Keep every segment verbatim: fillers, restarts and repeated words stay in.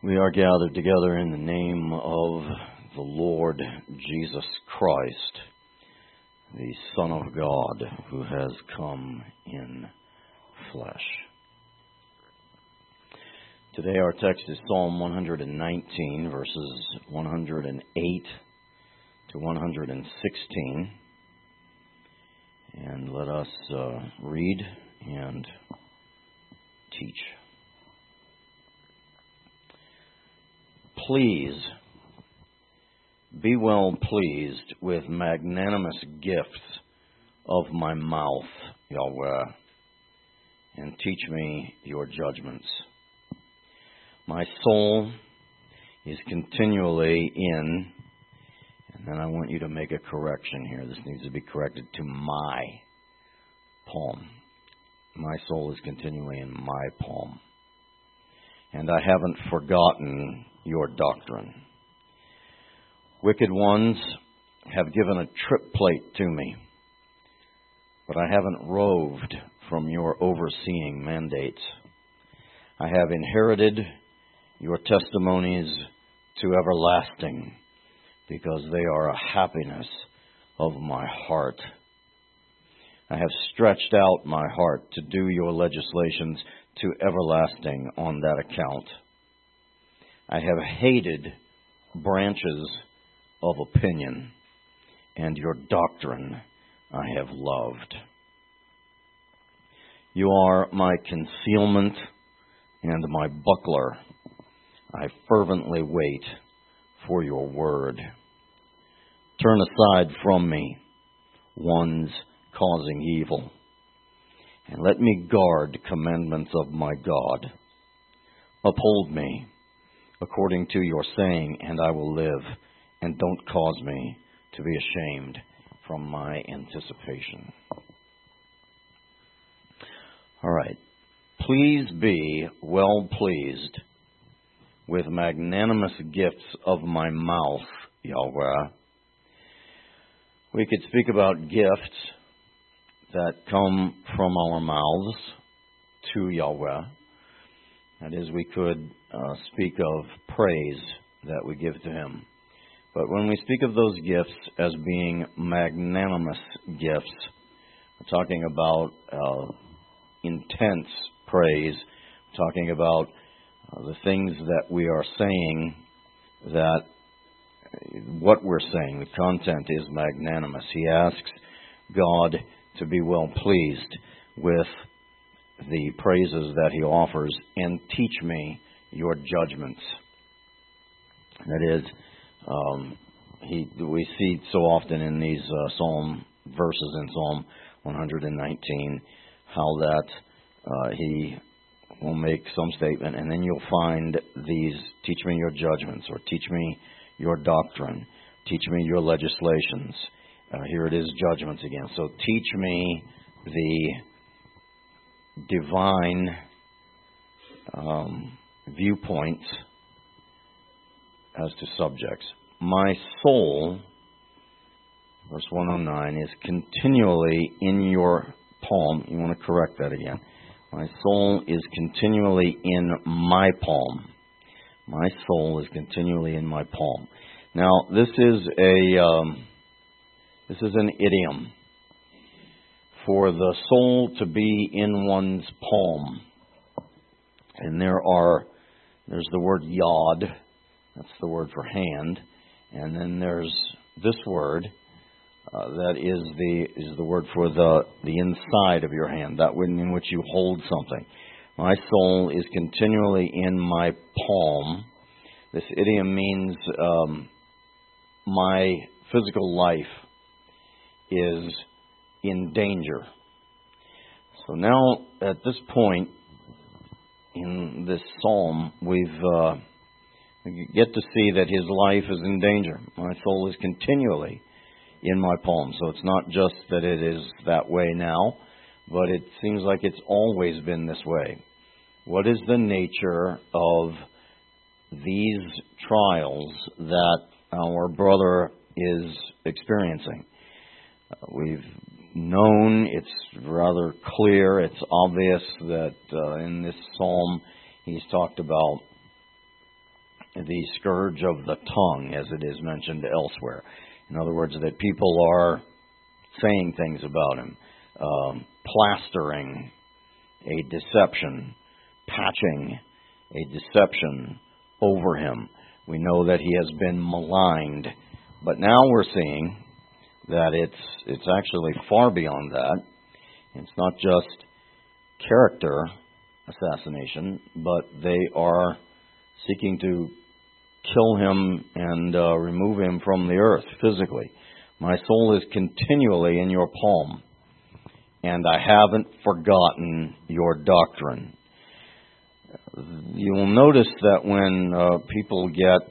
We are gathered together in the name of the Lord Jesus Christ, the Son of God, who has come in flesh. Today our text is Psalm one nineteen, verses one hundred eight to one hundred sixteen. And let us uh, read and teach. Please be well pleased with magnanimous gifts of my mouth, Yahweh, and teach me your judgments. My soul is continually in, and then I want you to make a correction here. This needs to be corrected to my palm. My soul is continually in my palm. And I haven't forgotten your doctrine. Wicked ones have given a trip plate to me, but I haven't roved from your overseeing mandates. I have inherited your testimonies to everlasting, because they are a happiness of my heart. I have stretched out my heart to do your legislations to everlasting on that account. I have hated branches of opinion, and your doctrine I have loved. You are my concealment and my buckler. I fervently wait for your word. Turn aside from me, ones causing evil, and let me guard commandments of my God. Uphold me according to your saying, and I will live, and don't cause me to be ashamed from my anticipation. All right. Please be well pleased with magnanimous gifts of my mouth, Yahweh. We could speak about gifts that come from our mouths to Yahweh. That is, we could uh, speak of praise that we give to Him. But when we speak of those gifts as being magnanimous gifts, we're talking about uh, intense praise, we're talking about uh, the things that we are saying, that what we're saying, the content is magnanimous. He asks God to be well pleased with the praises that He offers, and teach me your judgments. That is, um, he, we see so often in these uh, Psalm verses in Psalm one nineteen how that uh, He will make some statement, and then you'll find these, teach me your judgments, or teach me your doctrine, teach me your legislations. Uh, here it is, judgments again. So teach me the divine um, viewpoints as to subjects. My soul, verse one oh nine, is continually in your palm. You want to correct that again. My soul is continually in my palm. My soul is continually in my palm. Now, this is a um, this is an idiom for the soul to be in one's palm. And there are there's the word yod, that's the word for hand, and then there's this word uh, that is the is the word for the the inside of your hand, that one in which you hold something. My soul is continually in my palm. This idiom means um, my physical life is in danger. So now, at this point in this psalm, we've uh, we get to see that his life is in danger. My soul is continually in my palm. So it's not just that it is that way now, but it seems like it's always been this way. What is the nature of these trials that our brother is experiencing? Uh, we've known, it's rather clear, it's obvious that uh, in this psalm he's talked about the scourge of the tongue, as it is mentioned elsewhere. In other words, that people are saying things about him, um, plastering a deception, patching a deception over him. We know that he has been maligned, but now we're seeing that it's it's actually far beyond that. It's not just character assassination, but they are seeking to kill him and uh, remove him from the earth physically. My soul is continually in your palm, and I haven't forgotten your doctrine. You will notice that when uh, people get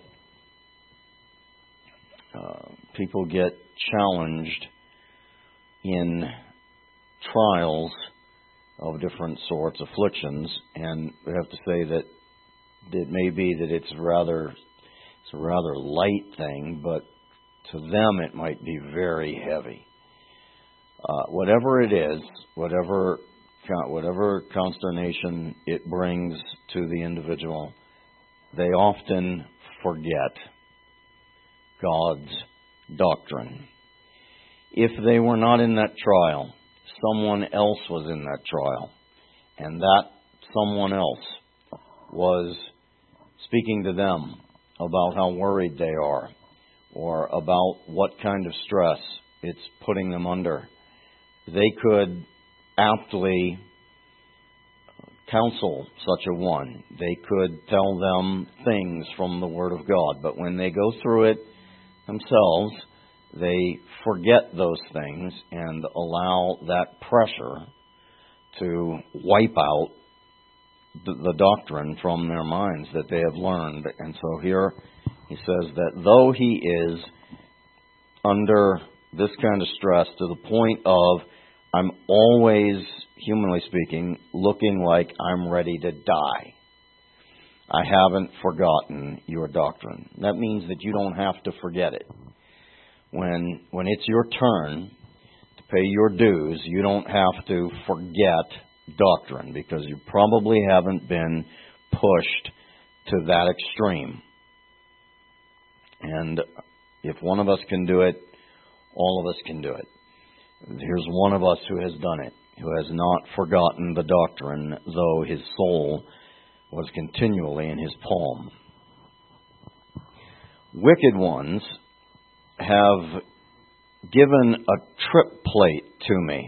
uh, people get challenged in trials of different sorts, afflictions, and we have to say that it may be that it's rather it's a rather light thing, but to them it might be very heavy. Uh, whatever it is, whatever whatever consternation it brings to the individual, they often forget God's doctrine. If they were not in that trial, someone else was in that trial, and that someone else was speaking to them about how worried they are, or about what kind of stress it's putting them under, they could aptly counsel such a one. They could tell them things from the Word of God, but when they go through it themselves, they forget those things and allow that pressure to wipe out the, the doctrine from their minds that they have learned. And so here he says that though he is under this kind of stress to the point of, I'm always, humanly speaking, looking like I'm ready to die, I haven't forgotten your doctrine. That means that you don't have to forget it. When when it's your turn to pay your dues, you don't have to forget doctrine, because you probably haven't been pushed to that extreme. And if one of us can do it, all of us can do it. Here's one of us who has done it, who has not forgotten the doctrine, though his soul was continually in his palm. Wicked ones have given a trip plate to me,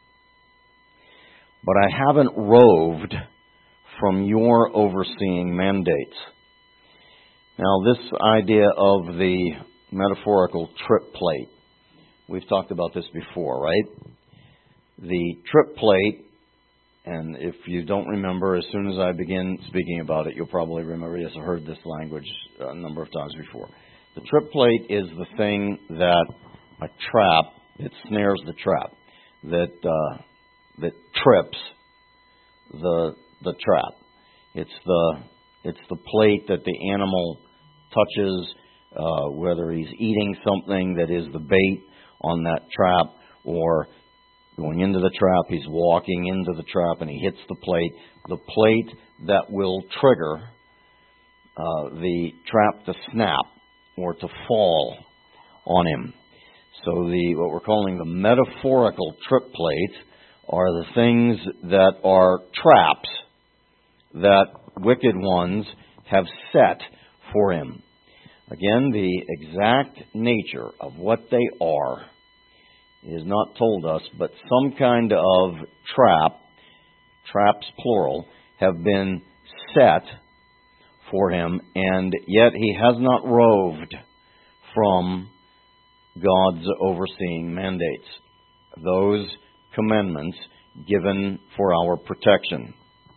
but I haven't roved from your overseeing mandates. Now, this idea of the metaphorical trip plate, we've talked about this before, right? The trip plate, and if you don't remember, as soon as I begin speaking about it, you'll probably remember, yes, I've heard this language a number of times before. The trip plate is the thing that a trap, it snares the trap, that uh, that trips the the trap. It's the it's the plate that the animal touches, uh, whether he's eating something that is the bait on that trap, or going into the trap, he's walking into the trap and he hits the plate. The plate that will trigger uh, the trap to snap or to fall on him. So the what we're calling the metaphorical trip plates are the things that are traps that wicked ones have set for him. Again, the exact nature of what they are is not told us, but some kind of trap, traps plural, have been set for him, and yet he has not roved from God's overseeing mandates, those commandments given for our protection.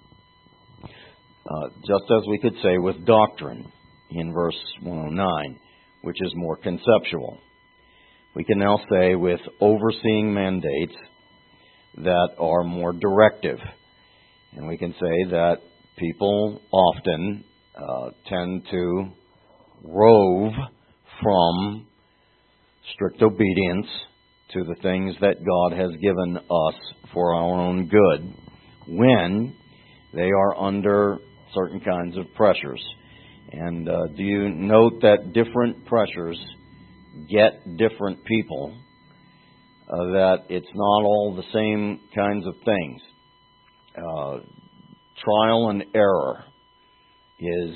Uh, just as we could say with doctrine in verse one oh nine, which is more conceptual. We can now say with overseeing mandates that are more directive. And we can say that people often uh, tend to rove from strict obedience to the things that God has given us for our own good when they are under certain kinds of pressures. And uh, do you note that different pressures get different people, uh, that it's not all the same kinds of things. Uh, trial and error is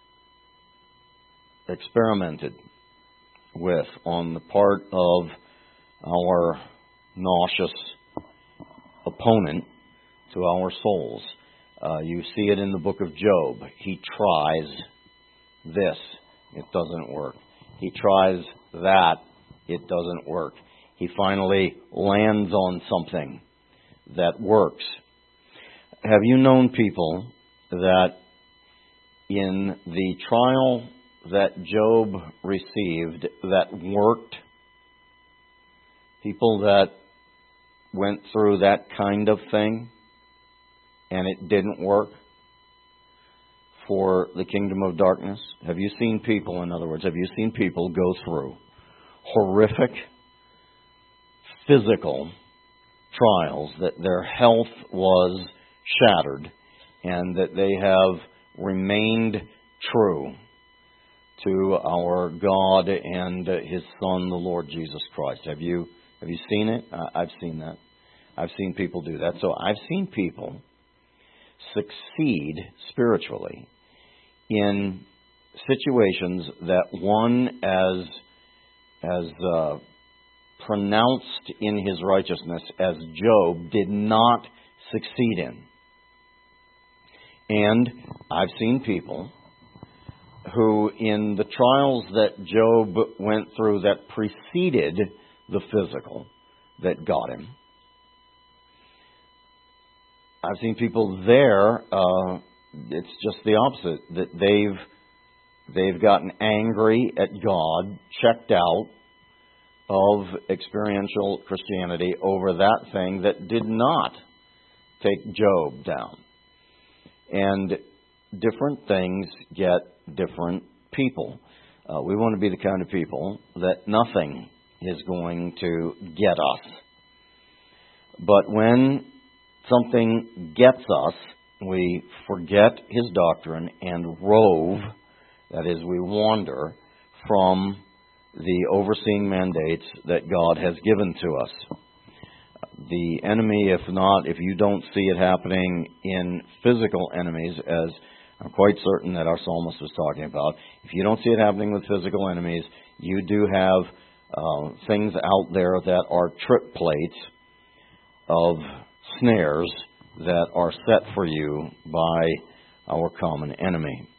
experimented with on the part of our nauseous opponent to our souls. Uh, you see it in the book of Job. He tries this. It doesn't work. He tries that. It doesn't work. He finally lands on something that works. Have you known people that in the trial that Job received that worked? People that went through that kind of thing and it didn't work for the kingdom of darkness? Have you seen people, in other words, have you seen people go through horrific physical trials, that their health was shattered, and that they have remained true to our God and His Son, the Lord Jesus Christ? Have you have you seen it? I've seen that. I've seen people do that. So I've seen people succeed spiritually in situations that one as as uh, pronounced in his righteousness as Job did not succeed in. And I've seen people who, in the trials that Job went through that preceded the physical that got him, I've seen people there, uh, it's just the opposite, that they've they've gotten angry at God, checked out of experiential Christianity over that thing that did not take Job down. And different things get different people. Uh, we want to be the kind of people that nothing is going to get us. But when something gets us, we forget His doctrine and rove, that is, we wander from the overseeing mandates that God has given to us. The enemy, if not, if you don't see it happening in physical enemies, as I'm quite certain that our psalmist was talking about, if you don't see it happening with physical enemies, you do have uh, things out there that are trip plates of snares that are set for you by our common enemy.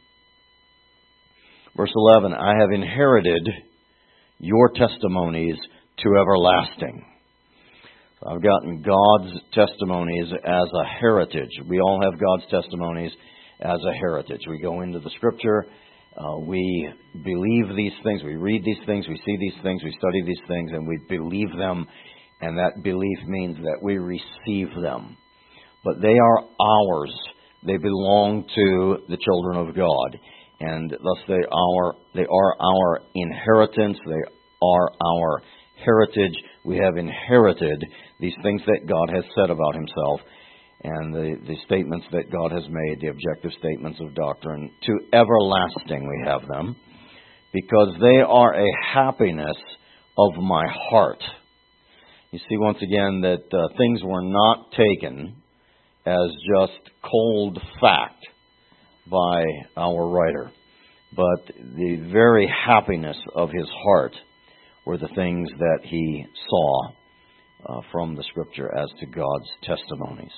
Verse eleven, I have inherited your testimonies to everlasting. So I've gotten God's testimonies as a heritage. We all have God's testimonies as a heritage. We go into the Scripture, uh, we believe these things, we read these things, we see these things, we study these things, and we believe them, and that belief means that we receive them. But they are ours. They belong to the children of God. And thus they are, they are our inheritance. They are our heritage. We have inherited these things that God has said about Himself and the, the statements that God has made, the objective statements of doctrine. To everlasting we have them, because they are a happiness of my heart. You see once again that uh, things were not taken as just cold fact by our writer, but the very happiness of his heart were the things that he saw uh, from the Scripture as to God's testimonies.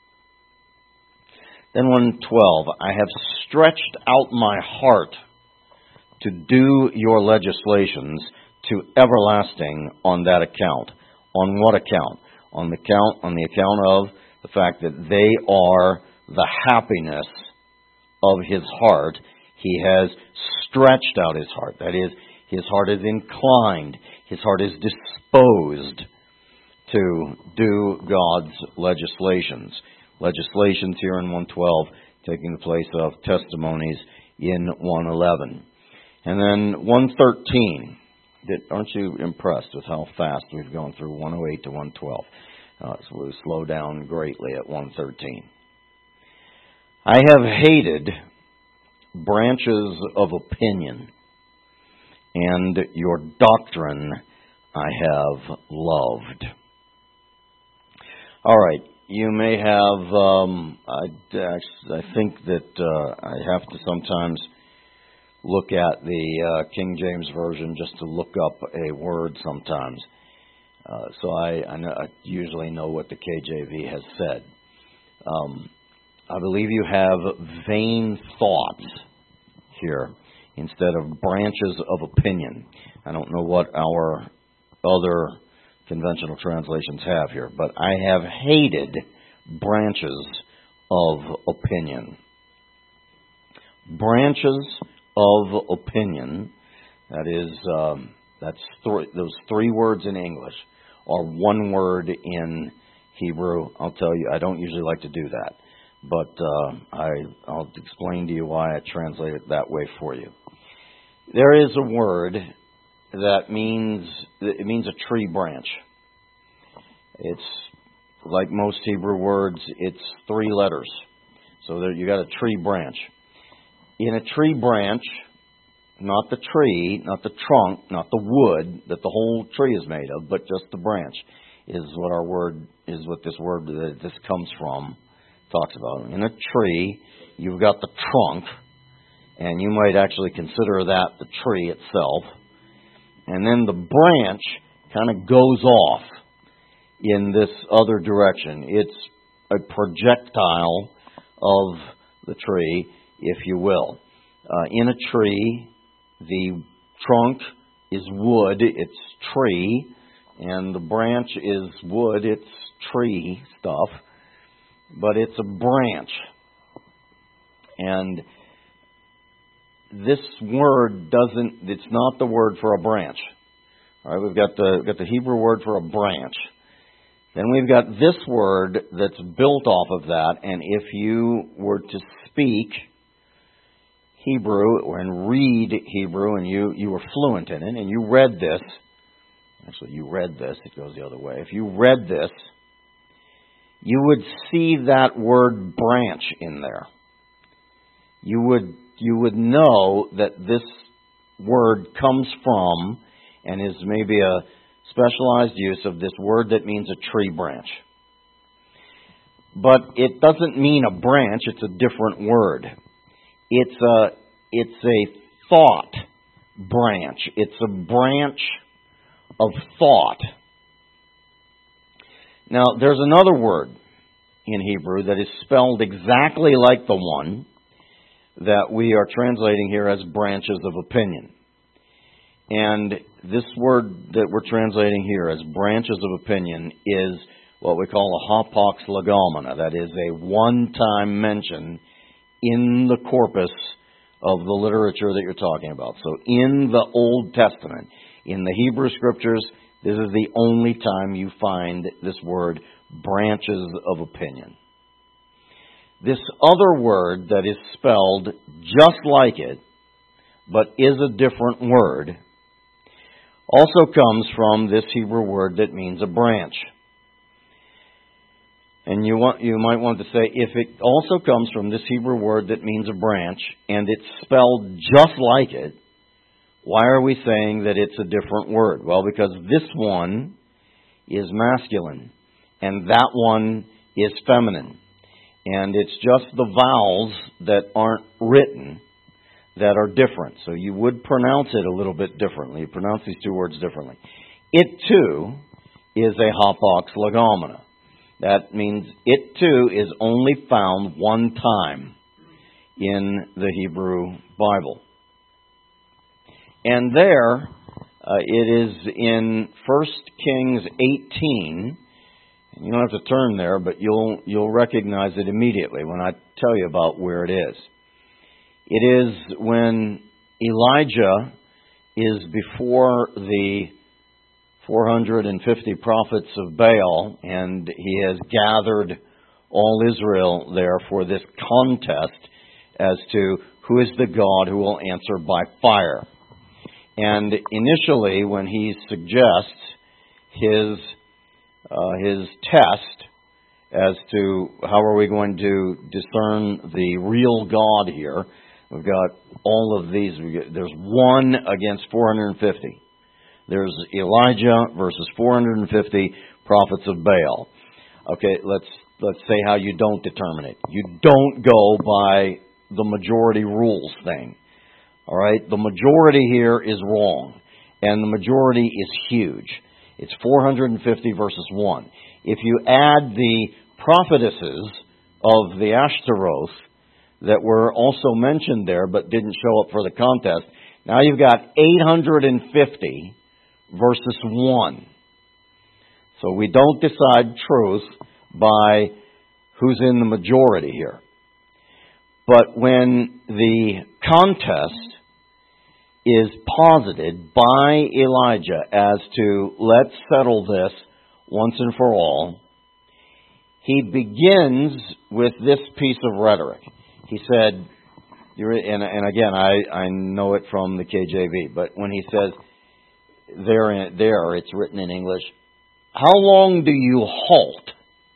Then one twelve, I have stretched out my heart to do your legislations to everlasting on that account. On what account? On the account, on the account of the fact that they are the happiness of his heart. He has stretched out his heart. That is, his heart is inclined. His heart is disposed to do God's legislations. Legislations here in one twelve taking the place of testimonies in one eleven. And then one thirteen. Aren't you impressed with how fast we've gone through one oh eight to one twelve? Uh, so we'll slow down greatly at one thirteen. I have hated branches of opinion, and your doctrine I have loved. All right, you may have, um, I, I think that uh, I have to sometimes look at the uh, King James Version just to look up a word sometimes. Uh, so I, I, know, I usually know what the K J V has said. Um, I believe you have vain thoughts here instead of branches of opinion. I don't know what our other conventional translations have here, but I have hated branches of opinion. Branches of opinion, that is, um, that's th- those three words in English are one word in Hebrew. I'll tell you, I don't usually like to do that, but uh, I, I'll explain to you why I translate it that way for you. There is a word that means, it means a tree branch. It's like most Hebrew words, it's three letters. So there you got a tree branch. In a tree branch, not the tree, not the trunk, not the wood that the whole tree is made of, but just the branch is what our word is, what this word that this comes from talks about. In a tree, you've got the trunk, and you might actually consider that the tree itself. And then the branch kind of goes off in this other direction. It's a projectile of the tree, if you will. Uh, in a tree, the trunk is wood, it's tree, and the branch is wood, it's tree stuff, but it's a branch. And this word doesn't, it's not the word for a branch. All right, we've got the, got the Hebrew word for a branch. Then we've got this word that's built off of that, and if you were to speak Hebrew and read Hebrew, and you, you were fluent in it, and you read this, actually you read this, it goes the other way. If you read this, you would see that word branch in there. You would, you would know that this word comes from and is maybe a specialized use of this word that means a tree branch. But it doesn't mean a branch, it's a different word. It's a, it's a thought branch. It's a branch of thought. Now, there's another word in Hebrew that is spelled exactly like the one that we are translating here as branches of opinion. And this word that we're translating here as branches of opinion is what we call a hapax legomena. That is a one-time mention in the corpus of the literature that you're talking about. So in the Old Testament, in the Hebrew Scriptures, this is the only time you find this word, branches of opinion. This other word that is spelled just like it, but is a different word, also comes from this Hebrew word that means a branch. And you want, you might want to say, if it also comes from this Hebrew word that means a branch, and it's spelled just like it, why are we saying that it's a different word? Well, because this one is masculine, and that one is feminine. And it's just the vowels that aren't written that are different. So you would pronounce it a little bit differently. You pronounce these two words differently. It, too, is a hapax legomena. That means it, too, is only found one time in the Hebrew Bible. And there, uh, it is in First Kings eighteen. You don't have to turn there, but you'll you'll recognize it immediately when I tell you about where it is. It is when Elijah is before the four hundred fifty prophets of Baal, and he has gathered all Israel there for this contest as to who is the God who will answer by fire. And initially, when he suggests his uh, his test as to how are we going to discern the real God here, We've got all of these. We get, there's one against four hundred fifty. There's Elijah versus four hundred fifty prophets of Baal. Okay, let's let's say how you don't determine it. You don't go by the majority rules thing. All right, the majority here is wrong, and the majority is huge. It's four hundred fifty versus one. If you add the prophetesses of the Ashtaroth that were also mentioned there but didn't show up for the contest, now you've got eight hundred fifty versus one. So we don't decide truth by who's in the majority here. But when the contest is posited by Elijah as to, let's settle this once and for all, he begins with this piece of rhetoric. He said, and, and again, I, I know it from the K J V, but when he says, there, in, there, it's written in English, how long do you halt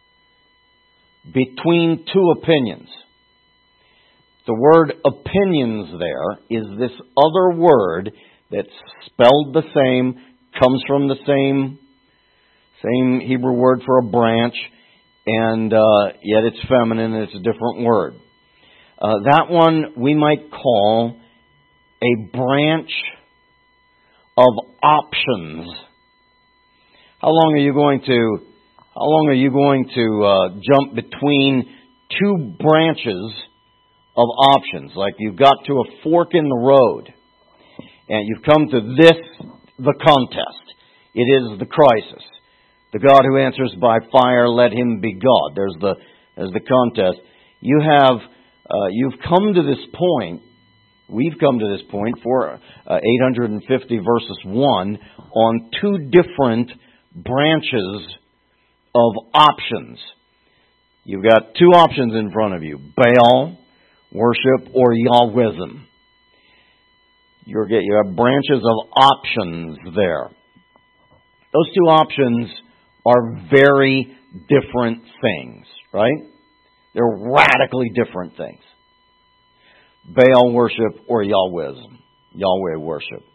between two opinions? The word opinions there is this other word that's spelled the same, comes from the same, same Hebrew word for a branch, and uh, yet it's feminine and it's a different word. Uh, that one we might call a branch of options. How long are you going to, how long are you going to uh, jump between two branches of options? Like you've got to a fork in the road, and you've come to this, the contest. It is the crisis. The God who answers by fire, let him be God. There's the, there's the contest. You have, uh, you've come to this point. We've come to this point for uh, eight hundred fifty versus one on two different branches of options. You've got two options in front of you: Baal worship or Yahwism. You're, you have branches of options there. Those two options are very different things, right? They're radically different things. Baal worship or Yahwism, Yahweh worship.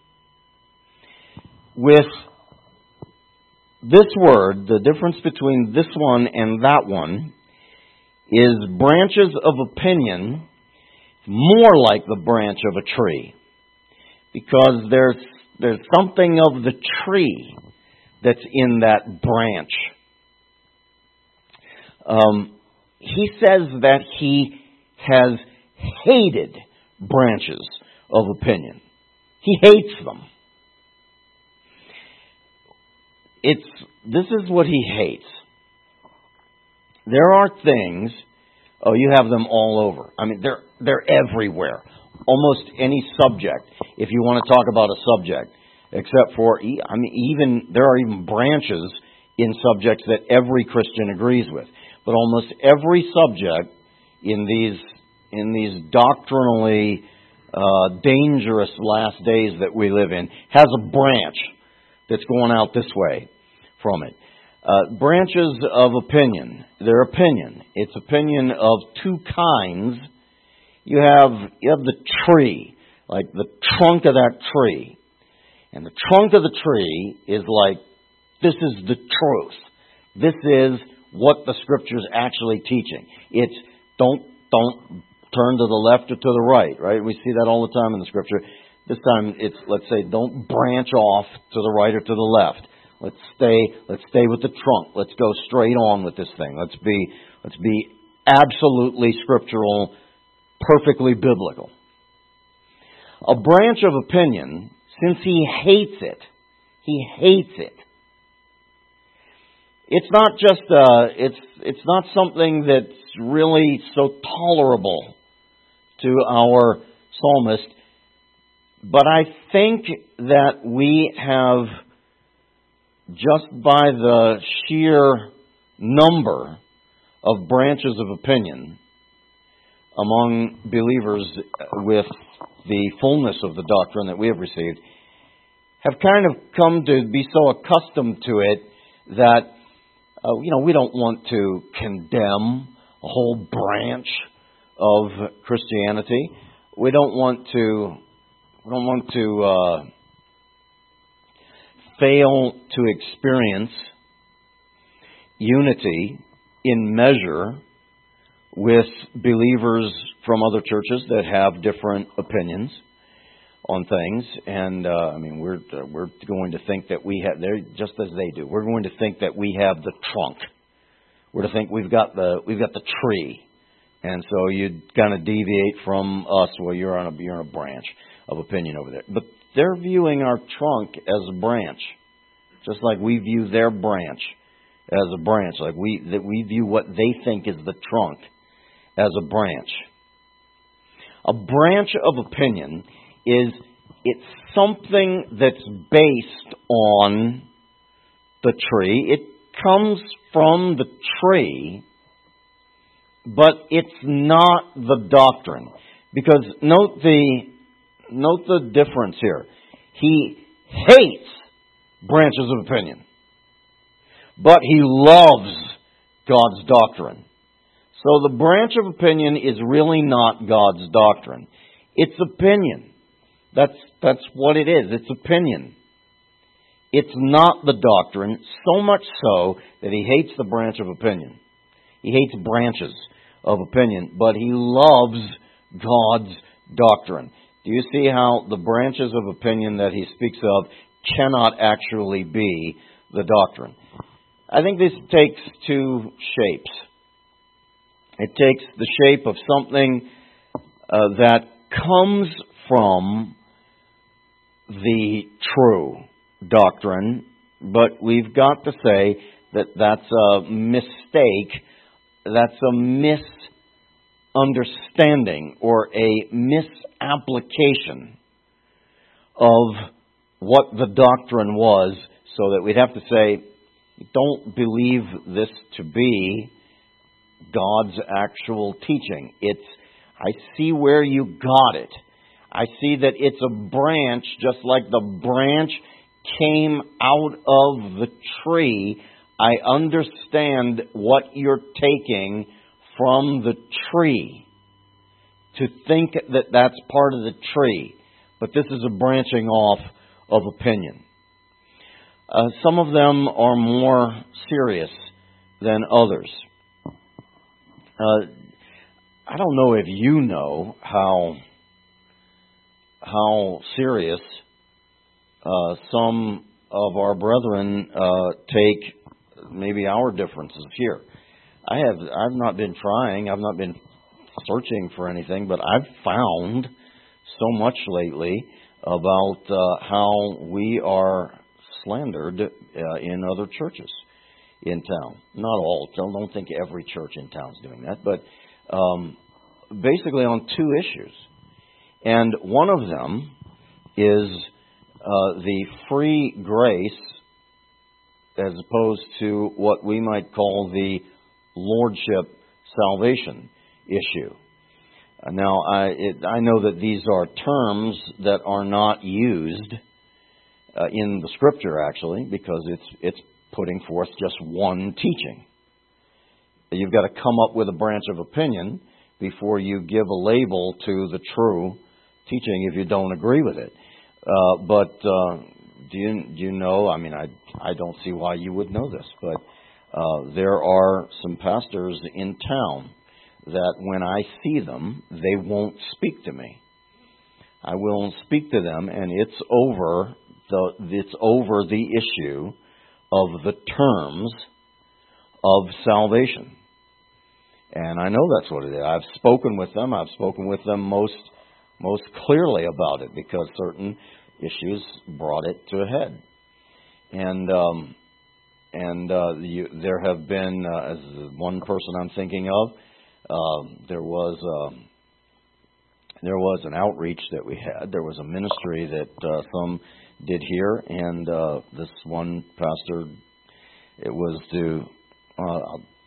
With this word, the difference between this one and that one is branches of opinion, more like the branch of a tree, because there's there's something of the tree that's in that branch. Um, he says that he has hated branches of opinion. He hates them. It's this is what he hates. There are things, oh, you have them all over. I mean, they're they're everywhere. Almost any subject, if you want to talk about a subject, except for, I mean, even there are even branches in subjects that every Christian agrees with. But almost every subject in these in these doctrinally uh, dangerous last days that we live in has a branch that's going out this way from it. Uh, branches of opinion. Their opinion. It's opinion of two kinds. You have you have the tree, like the trunk of that tree. And the trunk of the tree is like, this is the truth. This is what the Scripture's actually teaching. It's don't don't turn to the left or to the right, right? We see that all the time in the Scripture. This time it's, let's say, don't branch off to the right or to the left. Let's stay let's stay with the trunk. Let's go straight on with this thing. Let's be let's be absolutely scriptural, perfectly biblical. A branch of opinion, since he hates it, he hates it. It's not just uh it's it's not something that's really so tolerable to our psalmist, but I think that we have, just by the sheer number of branches of opinion among believers with the fullness of the doctrine that we have received, have kind of come to be so accustomed to it that, uh, you know, we don't want to condemn a whole branch of Christianity. we don't want to we don't want to uh, fail to experience unity in measure with believers from other churches that have different opinions on things. And uh, I mean, we're we're going to think that we have, they're just as they do. We're going to think that we have the trunk. We're to think we've got the we've got the tree, and so you kind of deviate from us. Well, you're on a you're on a branch of opinion over there, but they're viewing our trunk as a branch, just like we view their branch as a branch. Like we that we view what they think is the trunk as a branch. A branch of opinion is it's something that's based on the tree. It comes from the tree, but it's not the doctrine. Because note the note the difference here. He hates branches of opinion, but he loves God's doctrine. So the branch of opinion is really not God's doctrine. It's opinion. That's that's what it is. It's opinion. It's not the doctrine, so much so that he hates the branch of opinion. He hates branches of opinion, but he loves God's doctrine. Do you see how the branches of opinion that he speaks of cannot actually be the doctrine? I think this takes two shapes. It takes the shape of something uh, that comes from the true doctrine, but we've got to say that that's a mistake, that's a misunderstanding or a misapplication of what the doctrine was, so that we'd have to say, don't believe this to be God's actual teaching. It's, I see where you got it. I see that it's a branch, just like the branch came out of the tree. I understand what you're taking from the tree to think that that's part of the tree. But this is a branching off of opinion. Uh, some of them are more serious than others. Uh, I don't know if you know how how serious uh, some of our brethren uh, take maybe our differences here. I have I've not been trying, I've not been searching for anything, but I've found so much lately about uh, how we are slandered uh, in other churches in town. Not all. Don't think every church in town is doing that, but um, basically on two issues. And one of them is uh, the free grace as opposed to what we might call the lordship salvation issue. Uh, now, I, it, I know that these are terms that are not used uh, in the Scripture, actually, because it's it's putting forth just one teaching. You've got to come up with a branch of opinion before you give a label to the true teaching if you don't agree with it. Uh, but uh, do you do you know? I mean, I I don't see why you would know this, but uh, there are some pastors in town that when I see them, they won't speak to me. I will speak to them, and it's over the it's over the issue of the terms of salvation. And I know that's what it is. I've spoken with them. I've spoken with them most most clearly about it because certain issues brought it to a head. And um, and uh, you, there have been, uh, as one person I'm thinking of, uh, there was uh, there was an outreach that we had. There was a ministry that uh, some did here, and uh, this one pastor, it was to. Uh,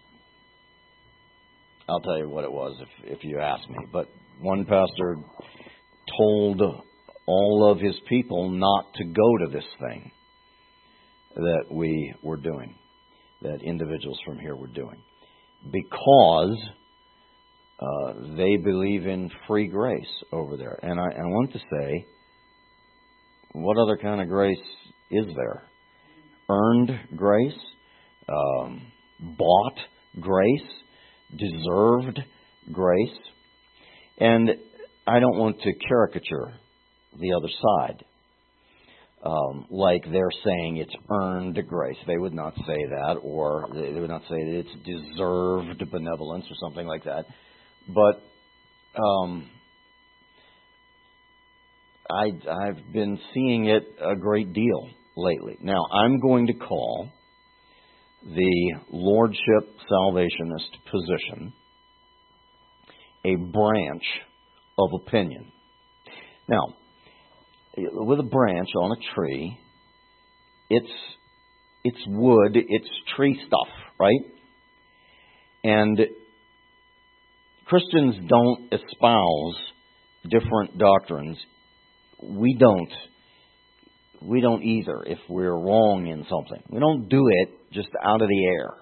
I'll tell you what it was if, if you ask me. But one pastor told all of his people not to go to this thing that we were doing, that individuals from here were doing, because uh, they believe in free grace over there. And I, I want to say, what other kind of grace is there? Earned grace, um, bought grace, deserved grace. And I don't want to caricature the other side. Um, like they're saying it's earned grace. They would not say that, or they would not say that it's deserved benevolence or something like that. But um, I, I've been seeing it a great deal lately. Now, I'm going to call the Lordship Salvationist position a branch of opinion. Now, with a branch on a tree, it's it's wood, it's tree stuff, right? And Christians don't espouse different doctrines. We don't. We don't either if we're wrong in something. We don't do it just out of the air.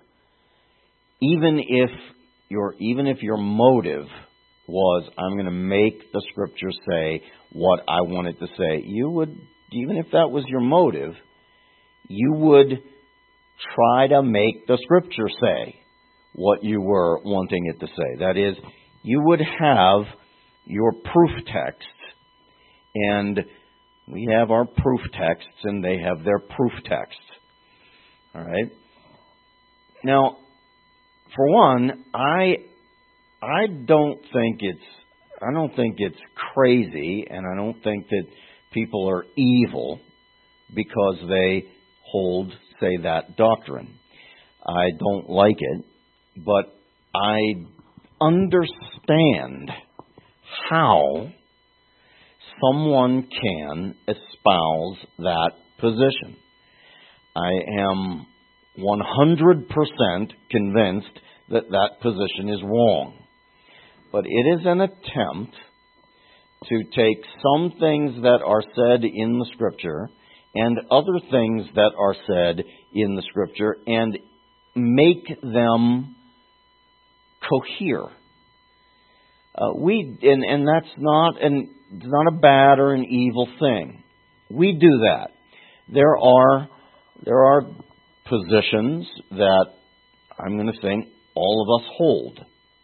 Even if your even if your motive was, I'm going to make the Scripture say what I want it to say, you would, even if that was your motive, you would try to make the Scripture say what you were wanting it to say. That is, you would have your proof text, and we have our proof texts, and they have their proof texts. All right? Now, for one, I I don't think it's I don't think it's crazy, and I don't think that people are evil because they hold, say, that doctrine. I don't like it, but I understand how someone can espouse that position. I am one hundred percent convinced that that position is wrong. But it is an attempt to take some things that are said in the Scripture and other things that are said in the Scripture and make them cohere. Uh, we and, and that's not an it's not a bad or an evil thing. We do that. There are there are positions that I'm going to think all of us hold.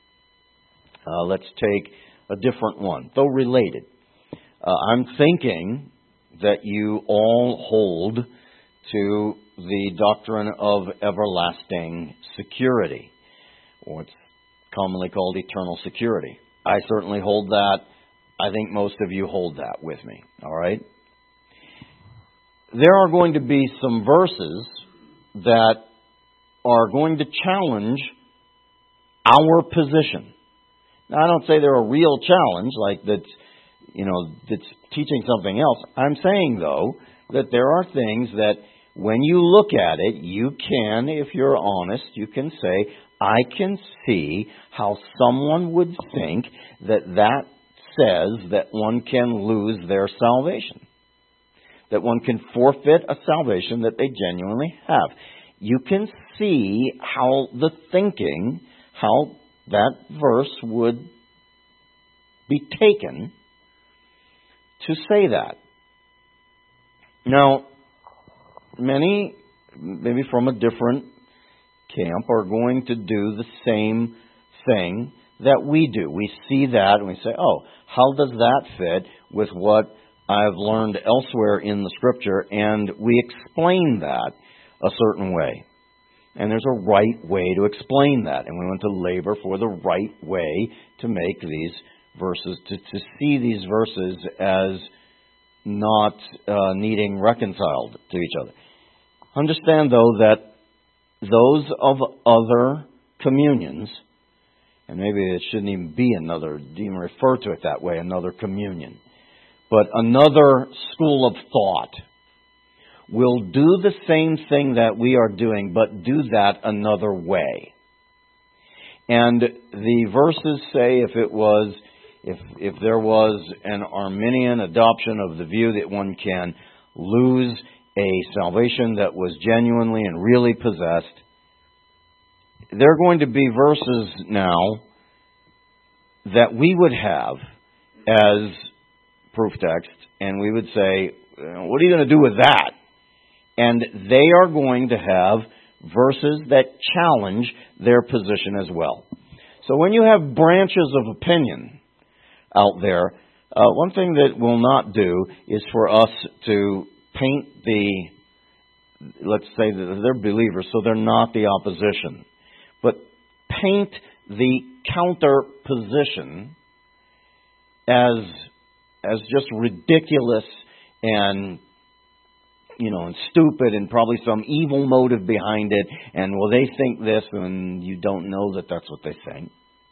Uh, let's take a different one, though related. Uh, I'm thinking that you all hold to the doctrine of everlasting security, or it's commonly called eternal security. I certainly hold that. I think most of you hold that with me, all right? There are going to be some verses that are going to challenge our position. Now, I don't say they're a real challenge, like that's, you know, that's teaching something else. I'm saying, though, that there are things that when you look at it, you can, if you're honest, you can say, I can see how someone would think that that says that one can lose their salvation, that one can forfeit a salvation that they genuinely have. You can see how the thinking, how that verse would be taken to say that. Now, many, maybe from a different camp, are going to do the same thing that we do. We see that and we say, oh, how does that fit with what I've learned elsewhere in the Scripture? And we explain that a certain way. And there's a right way to explain that. And we want to labor for the right way to make these verses, to, to see these verses as not uh, needing reconciled to each other. Understand, though, that those of other communions, and maybe it shouldn't even be another, even refer to it that way, another communion, but another school of thought, will do the same thing that we are doing, but do that another way. And the verses say if it was, if if there was an Arminian adoption of the view that one can lose a salvation that was genuinely and really possessed, there are going to be verses now that we would have as proof text, and we would say, what are you going to do with that? And they are going to have verses that challenge their position as well. So when you have branches of opinion out there, uh, one thing that we'll not do is for us to paint the, let's say that they're believers, so they're not the opposition, but paint the counter position as as just ridiculous and, you know, and stupid and probably some evil motive behind it. And, well, they think this, and you don't know that that's what they think.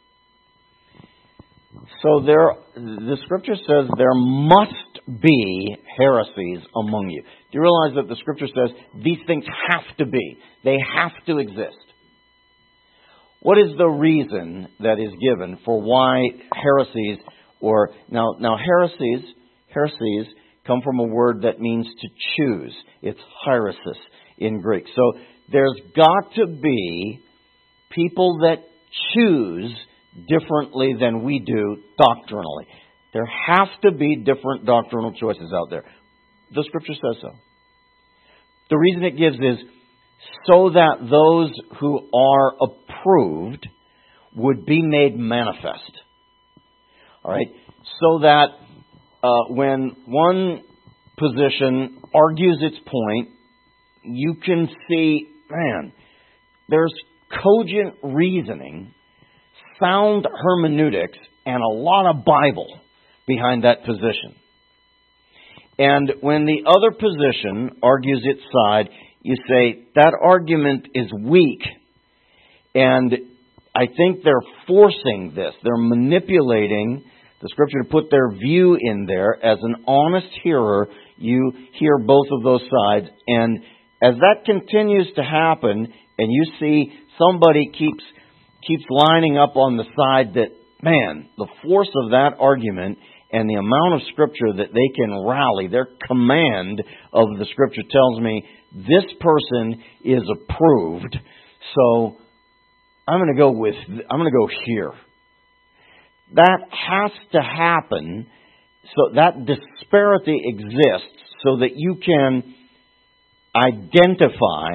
So there, the Scripture says there must be heresies among you. Do you realize that the Scripture says these things have to be? They have to exist. What is the reason that is given for why heresies, or now now heresies, heresies come from a word that means to choose. It's hieresis in Greek. So there's got to be people that choose differently than we do doctrinally. There have to be different doctrinal choices out there. The Scripture says so. The reason it gives is so that those who are approved would be made manifest. All right? So that uh, when one position argues its point, you can see, man, there's cogent reasoning, sound hermeneutics, and a lot of Bible behind that position. And when the other position argues its side, you say, that argument is weak. And I think they're forcing this. They're manipulating the Scripture to put their view in there. As an honest hearer, you hear both of those sides. And as that continues to happen, and you see somebody keeps keeps lining up on the side that, man, the force of that argument and the amount of Scripture that they can rally, their command of the Scripture tells me this person is approved. So I'm going to go with, I'm going to go here. That has to happen. So that disparity exists so that you can identify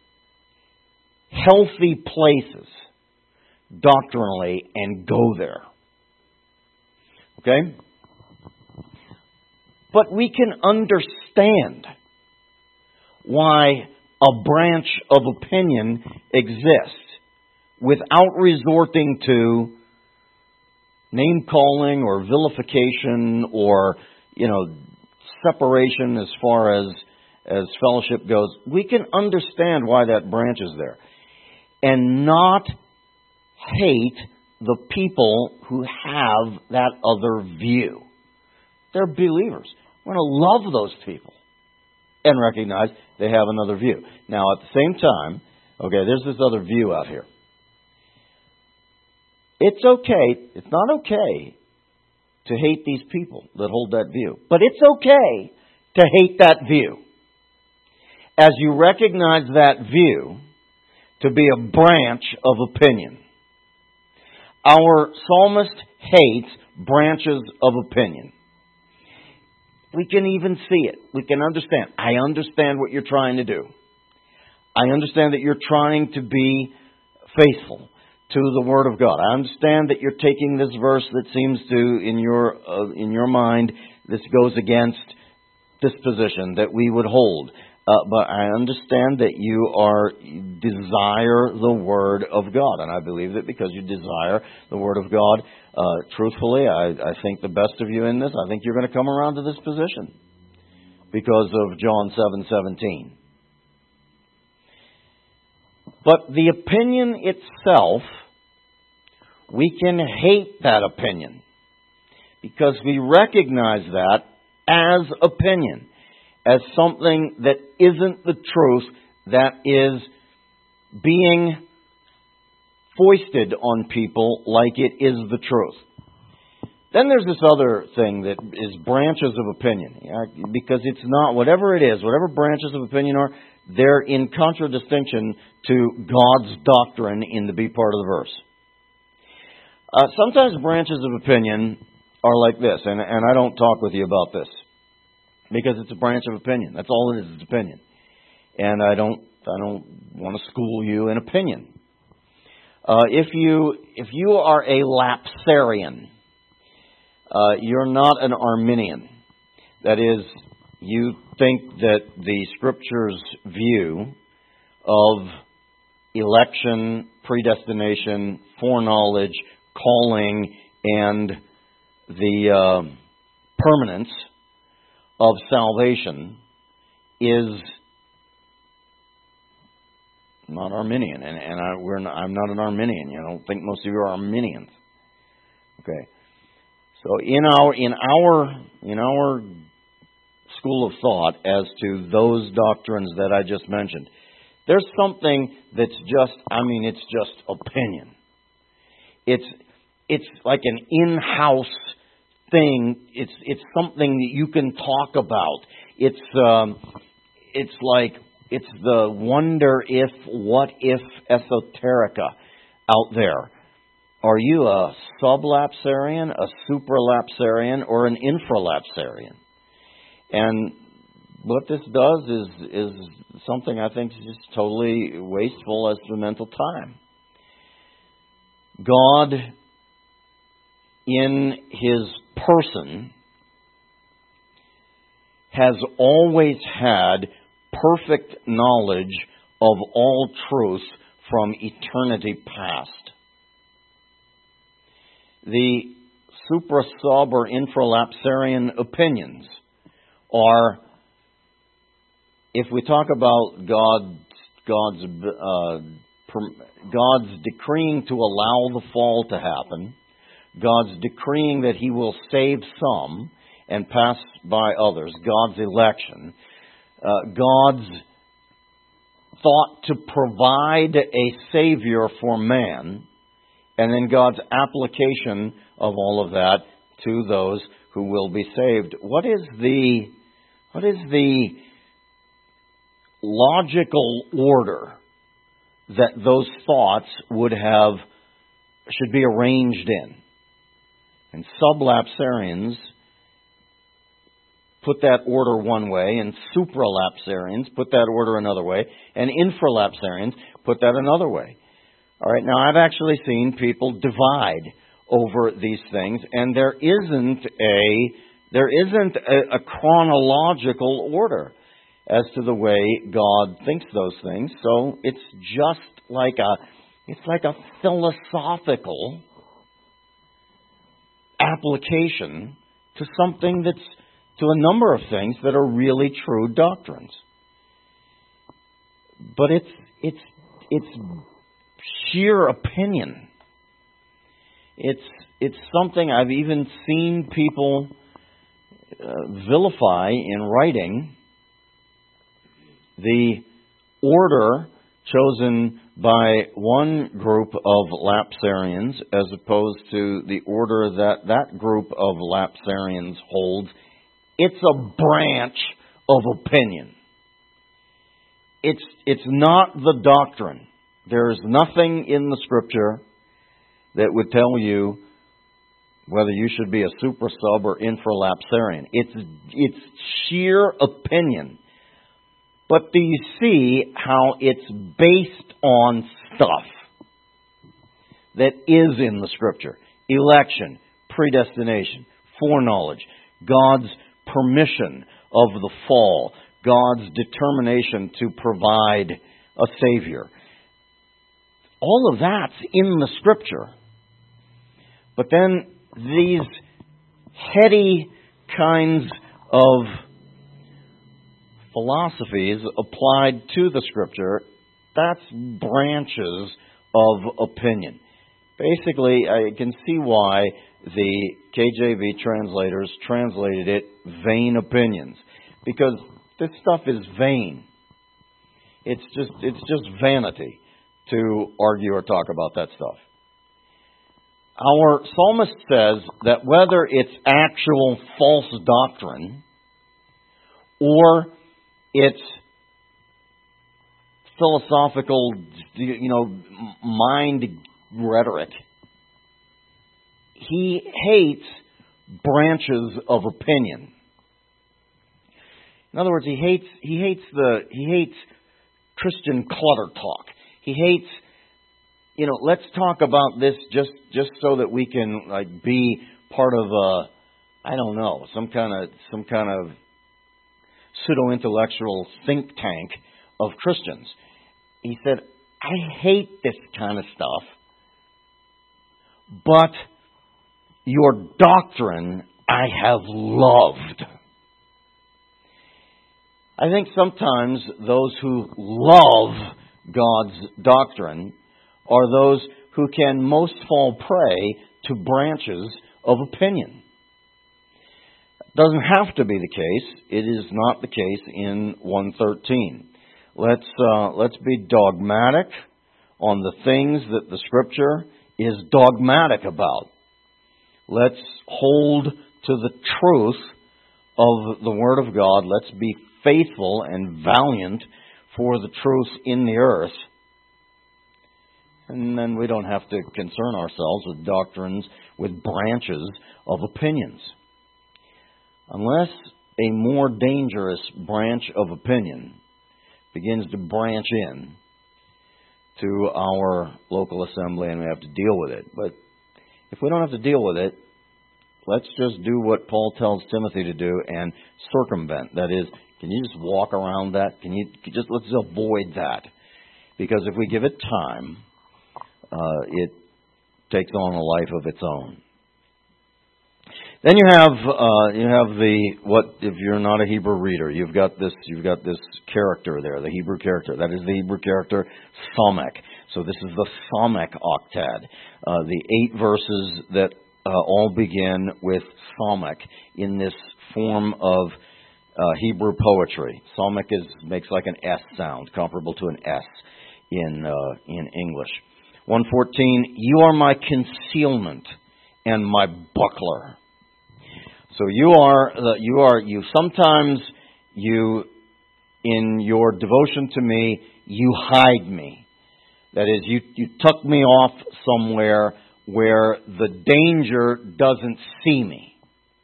healthy places doctrinally and go there. Okay? But we can understand why a branch of opinion exists without resorting to name-calling or vilification or, you know, separation as far as, as fellowship goes. We can understand why that branch is there and not hate the people who have that other view. They're believers. We're going to love those people and recognize they have another view. Now, at the same time, okay, there's this other view out here. It's okay, it's not okay to hate these people that hold that view. But it's okay to hate that view. As you recognize that view to be a branch of opinion. Our psalmist hates branches of opinion. We can even see it. We can understand. I understand what you're trying to do. I understand that you're trying to be faithful to the Word of God. I understand that you're taking this verse that seems to, in your uh, in your mind, this goes against this position that we would hold. Uh, but I understand that you are desire the Word of God. And I believe that because you desire the Word of God, uh, truthfully, I, I think the best of you in this, I think you're going to come around to this position because of John seven seventeen. But the opinion itself, we can hate that opinion because we recognize that as opinion, as something that isn't the truth, that is being foisted on people like it is the truth. Then there's this other thing that is branches of opinion, because it's not, whatever it is, whatever branches of opinion are, they're in contradistinction to God's doctrine in the B part of the verse. Uh, sometimes branches of opinion are like this, and, and I don't talk with you about this because it's a branch of opinion. That's all it is, it's opinion. And I don't I don't want to school you in opinion. Uh, if you if you are a lapsarian, uh, you're not an Arminian. That is, you think that the Scripture's view of election, predestination, foreknowledge, calling, and the uh, permanence of salvation is not Arminian, and, and I, we're not, I'm not an Arminian. I don't think most of you are Arminians. Okay, so in our in our in our school of thought as to those doctrines that I just mentioned, there's something that's just, I mean, it's just opinion. It's it's like an in-house thing. It's it's something that you can talk about. It's um, it's like it's the wonder if, what if esoterica out there. Are you a sublapsarian, a supralapsarian, or an infralapsarian? And what this does is is something I think is just totally wasteful as to mental time. God, in His person, has always had perfect knowledge of all truth from eternity past. The supra, sub, or infralapsarian opinions are, if we talk about God, God's uh, God's decreeing to allow the fall to happen, God's decreeing that He will save some and pass by others, God's election, uh, God's thought to provide a Savior for man, and then God's application of all of that to those who will be saved. What is the what is the logical order that those thoughts would have, should be arranged in? And sublapsarians put that order one way, and supralapsarians put that order another way, and infralapsarians put that another way. All right, now I've actually seen people divide over these things, and there isn't a there isn't a, a chronological order as to the way God thinks those things. So it's just like a it's like a philosophical application to something that's to a number of things that are really true doctrines. But it's it's it's sheer opinion. It's it's something I've even seen people uh, vilify in writing. The order chosen by one group of lapsarians as opposed to the order that that group of lapsarians holds, it's a branch of opinion. It's it's not the doctrine. There's nothing in the Scripture that would tell you whether you should be a super sub or infralapsarian. It's it's sheer opinion. But do you see how it's based on stuff that is in the Scripture? Election, predestination, foreknowledge, God's permission of the fall, God's determination to provide a Savior. All of that's in the Scripture. But then these heady kinds of philosophies applied to the Scripture, that's branches of opinion. Basically, I can see why the K J V translators translated it vain opinions, because this stuff is vain. It's just it's just vanity to argue or talk about that stuff. Our psalmist says that whether it's actual false doctrine or it's philosophical, you know, mind rhetoric, he hates branches of opinion. In other words, he hates he hates the he hates Christian clutter talk. He hates, you know, let's talk about this just just so that we can like be part of a, I don't know, some kind of some kind of pseudo-intellectual think tank of Christians. He said, I hate this kind of stuff, but your doctrine I have loved. I think sometimes those who love God's doctrine are those who can most fall prey to branches of opinion. Doesn't have to be the case. It is not the case in one thirteen. Let's uh, let's be dogmatic on the things that the Scripture is dogmatic about. Let's hold to the truth of the Word of God. Let's be faithful and valiant for the truth in the earth. And then we don't have to concern ourselves with doctrines, with branches of opinions. Unless a more dangerous branch of opinion begins to branch in to our local assembly and we have to deal with it. But if we don't have to deal with it, let's just do what Paul tells Timothy to do and circumvent. That is, can you just walk around that? Can you just let's avoid that? Because if we give it time, uh, it takes on a life of its own. Then you have uh, you have the what if you're not a Hebrew reader, you've got this you've got this character there, the Hebrew character. That is the Hebrew character Samek. So this is the Samek octad, uh, the eight verses that uh, all begin with Samek in this form of uh, Hebrew poetry. Samek is makes like an S sound, comparable to an S in uh, in English. one fourteen. You are my concealment and my buckler. So you are, uh, you are, you sometimes, you, in your devotion to me, you hide me. That is, you, you tuck me off somewhere where the danger doesn't see me.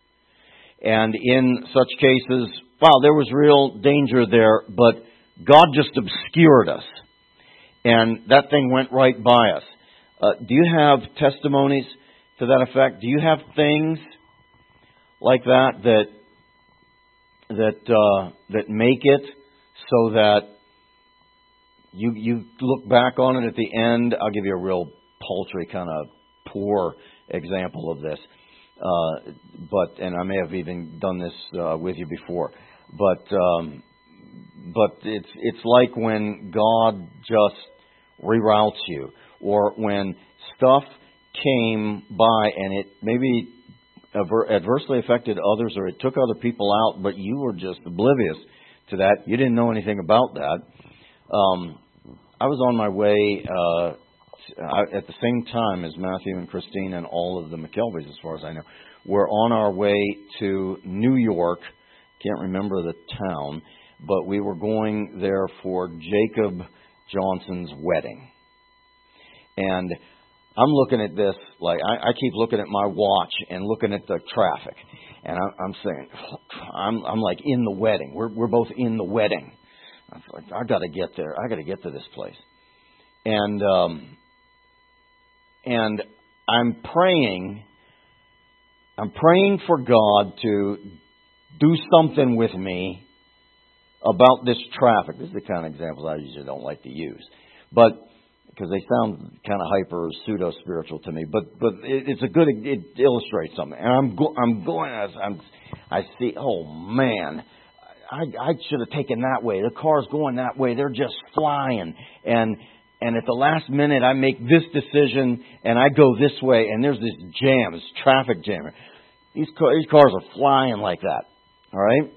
And in such cases, wow, there was real danger there, but God just obscured us. And that thing went right by us. Uh, do you have testimonies to that effect? Do you have things like that that that uh, that make it so that you you look back on it at the end? I'll give you a real paltry kind of poor example of this, uh, but and I may have even done this uh, with you before, but um, but it's it's like when God just reroutes you, or when stuff came by and it maybe adversely affected others, or it took other people out, but you were just oblivious to that. You didn't know anything about that. Um, I was on my way uh, at the same time as Matthew and Christine and all of the McKelveys, as far as I know. We're on our way to New York. Can't remember the town, but we were going there for Jacob Johnson's wedding. And I'm looking at this, like, I, I keep looking at my watch and looking at the traffic. And I, I'm saying, I'm, I'm like in the wedding. We're, we're both in the wedding. I'm like, I got to get there. I got to get to this place. And, um, and I'm praying, I'm praying for God to do something with me about this traffic. This is the kind of examples I usually don't like to use. But because they sound kind of hyper or pseudo spiritual to me, but but it, it's a good it illustrates something. And I'm go, I'm going as I'm I see. Oh man, I I should have taken that way. The car's going that way. They're just flying. And and at the last minute, I make this decision and I go this way. And there's this jam, this traffic jam. These car, these cars are flying like that. All right.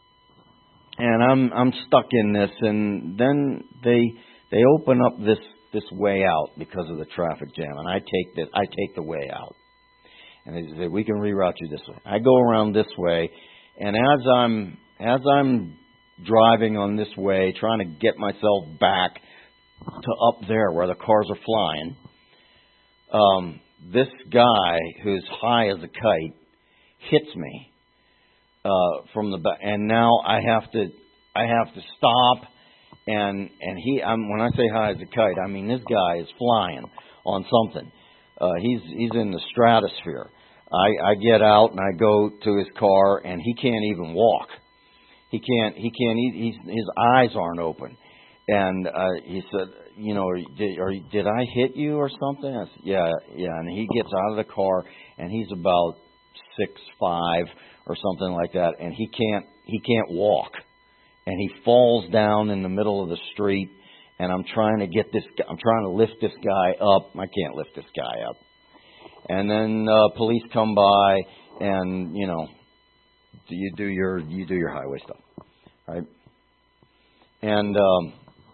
And I'm I'm stuck in this. And then they they open up this. this way out because of the traffic jam, and I take the I take the way out, and they say we can reroute you this way. I go around this way, and as I'm as I'm driving on this way, trying to get myself back to up there where the cars are flying, um, this guy who's high as a kite hits me uh, from the back, and now I have to I have to stop. And and he, I'm, when I say high as a kite, I mean this guy is flying on something. Uh, he's he's in the stratosphere. I, I get out and I go to his car, and he can't even walk. He can't. He can't. He's, his eyes aren't open. And uh, he said, "You know, did, or did I hit you or something?" I said, "Yeah, yeah." And he gets out of the car, and he's about six five or something like that, and he can't. He can't walk. And he falls down in the middle of the street, and I'm trying to get this. I'm trying to lift this guy up. I can't lift this guy up. And then uh, police come by, and you know, you do your you do your highway stuff, right? And um,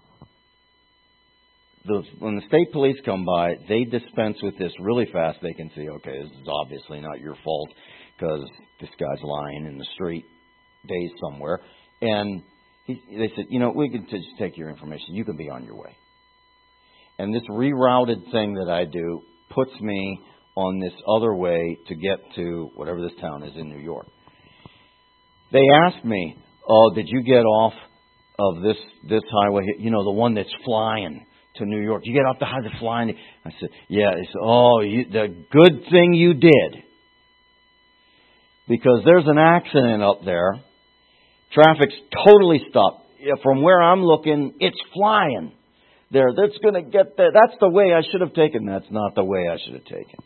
the, when the state police come by, they dispense with this really fast. They can see, okay, this is obviously not your fault because this guy's lying in the street, dazed somewhere, and He, they said, you know, we can just take your information. You can be on your way. And this rerouted thing that I do puts me on this other way to get to whatever this town is in New York. They asked me, oh, did you get off of this this highway? You know, the one that's flying to New York. Did you get off the highway that's flying? I said, yeah. They said, oh, you, the good thing you did. Because there's an accident up there. Traffic's totally stopped. From where I'm looking, it's flying. There, that's going to get there. That's the way I should have taken. That's not the way I should have taken.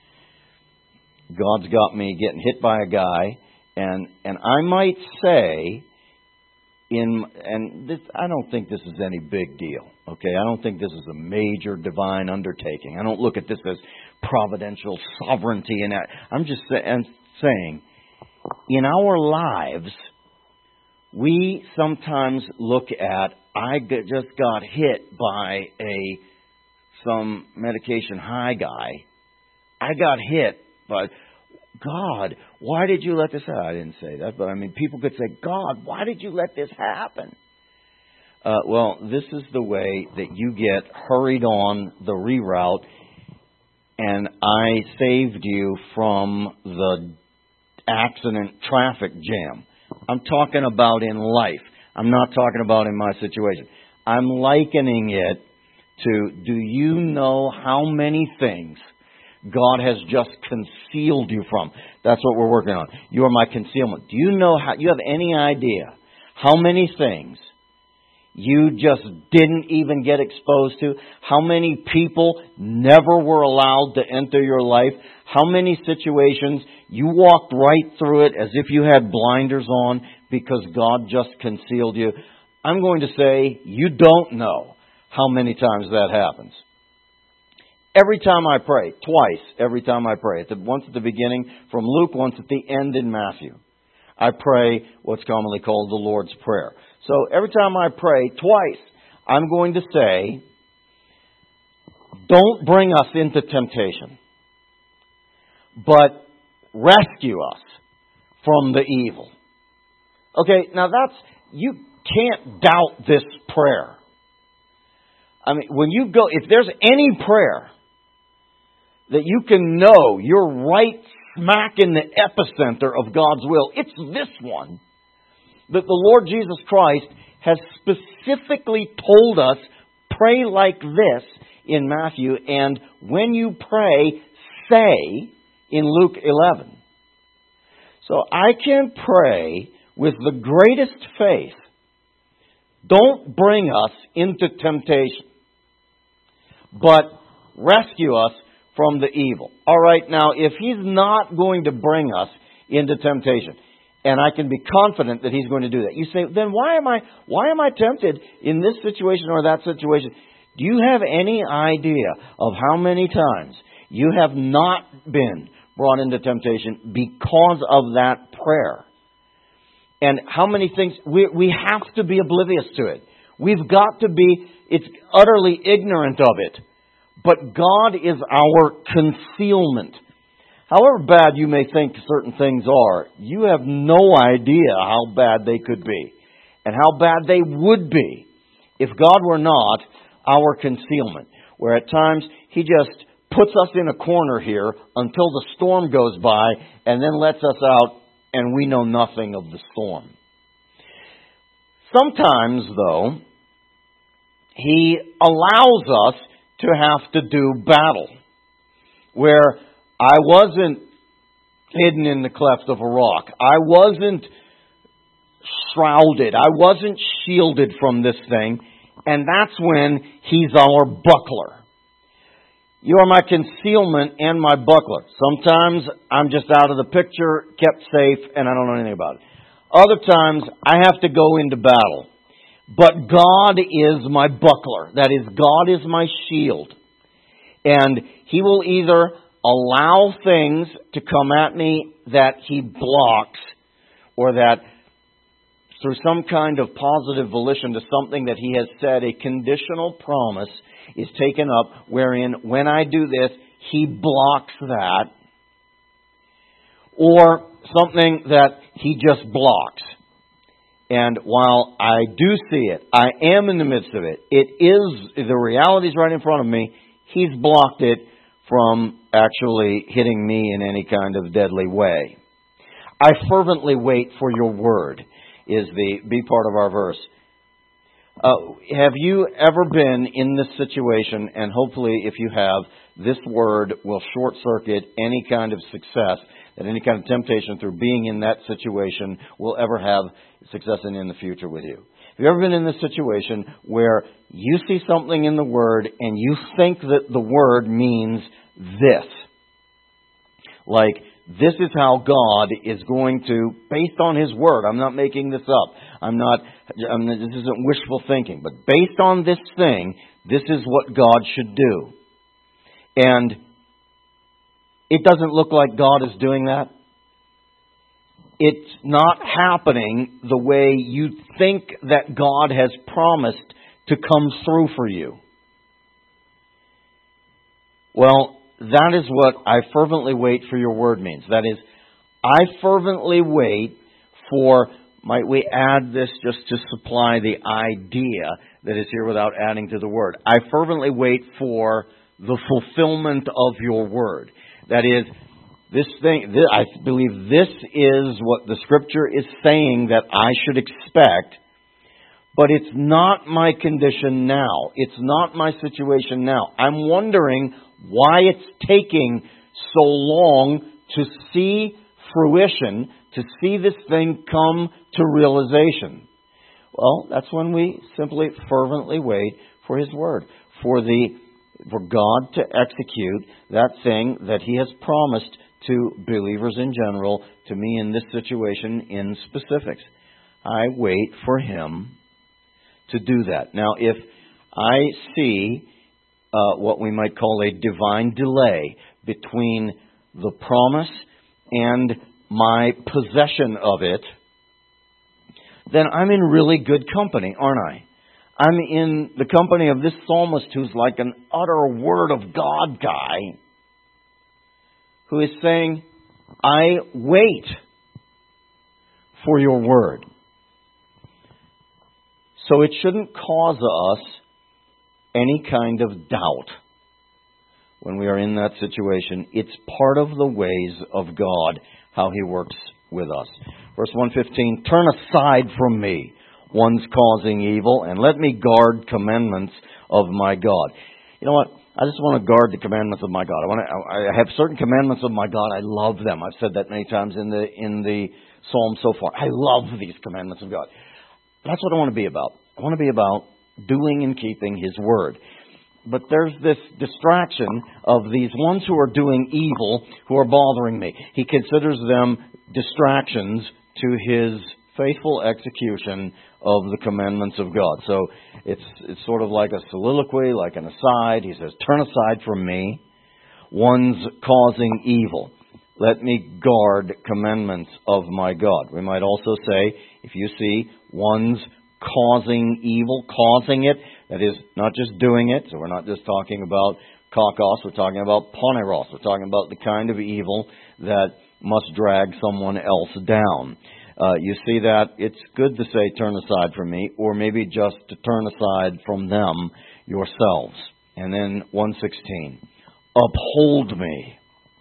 God's got me getting hit by a guy, and and I might say, in and this, I don't think this is any big deal. Okay, I don't think this is a major divine undertaking. I don't look at this as providential sovereignty, and I'm just say, I'm saying, in our lives, we sometimes look at, I just got hit by a some medication high guy. I got hit by, God, why did you let this happen? I didn't say that, but I mean, people could say, God, why did you let this happen? Uh, well, this is the way that you get hurried on the reroute, and I saved you from the accident traffic jam. I'm talking about in life. I'm not talking about in my situation. I'm likening it to, do you know how many things God has just concealed you from? That's what we're working on. You are my concealment. Do you know how, you have any idea how many things you just didn't even get exposed to? How many people never were allowed to enter your life? How many situations you walked right through it as if you had blinders on because God just concealed you? I'm going to say you don't know how many times that happens. Every time I pray, twice every time I pray, at the, once at the beginning from Luke, once at the end in Matthew, I pray what's commonly called the Lord's Prayer. So every time I pray, twice, I'm going to say, don't bring us into temptation, but rescue us from the evil. Okay, now that's, you can't doubt this prayer. I mean, when you go, if there's any prayer that you can know you're right smack in the epicenter of God's will, it's this one. That the Lord Jesus Christ has specifically told us, pray like this in Matthew, and when you pray, say in Luke eleven. So I can pray with the greatest faith, don't bring us into temptation, but rescue us from the evil. All right, now if He's not going to bring us into temptation, and I can be confident that He's going to do that, you say, then why am I why am I tempted in this situation or that situation? Do you have any idea of how many times you have not been brought into temptation because of that prayer? And how many things, we, we have to be oblivious to it. We've got to be, it's utterly ignorant of it. But God is our concealment. However bad you may think certain things are, you have no idea how bad they could be and how bad they would be if God were not our concealment. Where at times He just puts us in a corner here until the storm goes by and then lets us out and we know nothing of the storm. Sometimes, though, He allows us to have to do battle. Where I wasn't hidden in the cleft of a rock. I wasn't shrouded. I wasn't shielded from this thing. And that's when He's our buckler. You are my concealment and my buckler. Sometimes I'm just out of the picture, kept safe, and I don't know anything about it. Other times I have to go into battle. But God is my buckler. That is, God is my shield. And He will either allow things to come at me that He blocks, or that through some kind of positive volition to something that He has said, a conditional promise is taken up, wherein when I do this, He blocks that. Or something that He just blocks. And while I do see it, I am in the midst of it, it is, the reality is right in front of me, He's blocked it from actually hitting me in any kind of deadly way. I fervently wait for your word, is the B part of our verse. Uh, have you ever been in this situation, and hopefully if you have, this word will short-circuit any kind of success, that any kind of temptation through being in that situation will ever have success in, in the future with you? Have you ever been in this situation where you see something in the Word and you think that the Word means this? Like, this is how God is going to, based on His Word, I'm not making this up, I'm not, I'm, this isn't wishful thinking, but based on this thing, this is what God should do. And it doesn't look like God is doing that. It's not happening the way you think that God has promised to come through for you. Well, that is what I fervently wait for your word means. That is, I fervently wait for, might we add this just to supply the idea that is here without adding to the word. I fervently wait for the fulfillment of your word. That is, this thing, this, I believe this is what the Scripture is saying that I should expect, but it's not my condition now. It's not my situation now. I'm wondering why it's taking so long to see fruition, to see this thing come to realization. Well, that's when we simply fervently wait for His Word, for the for God to execute that thing that He has promised to believers in general, to me in this situation in specifics. I wait for Him to do that. Now, if I see uh, what we might call a divine delay between the promise and my possession of it, then I'm in really good company, aren't I? I'm in the company of this psalmist who's like an utter Word of God guy, who is saying, I wait for your word. So it shouldn't cause us any kind of doubt when we are in that situation. It's part of the ways of God, how He works with us. Verse one fifteen, turn aside from me, one's causing evil, and let me guard commandments of my God. You know what? I just want to guard the commandments of my God. I want to. I have certain commandments of my God. I love them. I've said that many times in the in the psalm so far. I love these commandments of God. That's what I want to be about. I want to be about doing and keeping His word. But there's this distraction of these ones who are doing evil, who are bothering me. He considers them distractions to His faithful execution of the commandments of God. So it's it's sort of like a soliloquy, like an aside. He says, turn aside from me, one's causing evil. Let me guard commandments of my God. We might also say, if you see one's causing evil, causing it, that is not just doing it. So we're not just talking about kakos, we're talking about poneros. We're talking about the kind of evil that must drag someone else down. Uh, you see that it's good to say, turn aside from me, or maybe just to turn aside from them yourselves. And then one sixteen, uphold me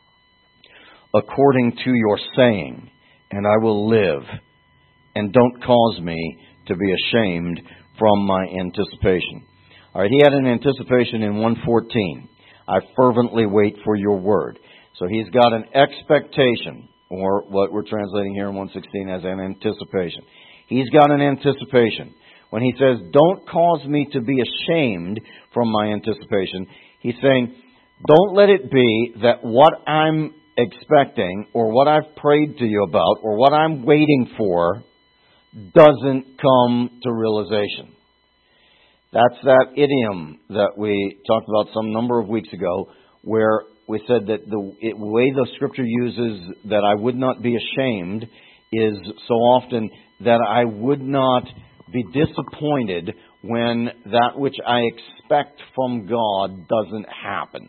according to your saying, and I will live. And don't cause me to be ashamed from my anticipation. All right, he had an anticipation in one fourteen. I fervently wait for your word. So he's got an expectation, or what we're translating here in one sixteen as an anticipation. He's got an anticipation. When he says, don't cause me to be ashamed from my anticipation, he's saying, don't let it be that what I'm expecting, or what I've prayed to you about, or what I'm waiting for, doesn't come to realization. That's that idiom that we talked about some number of weeks ago, where we said that the it, way the Scripture uses that I would not be ashamed is so often that I would not be disappointed when that which I expect from God doesn't happen.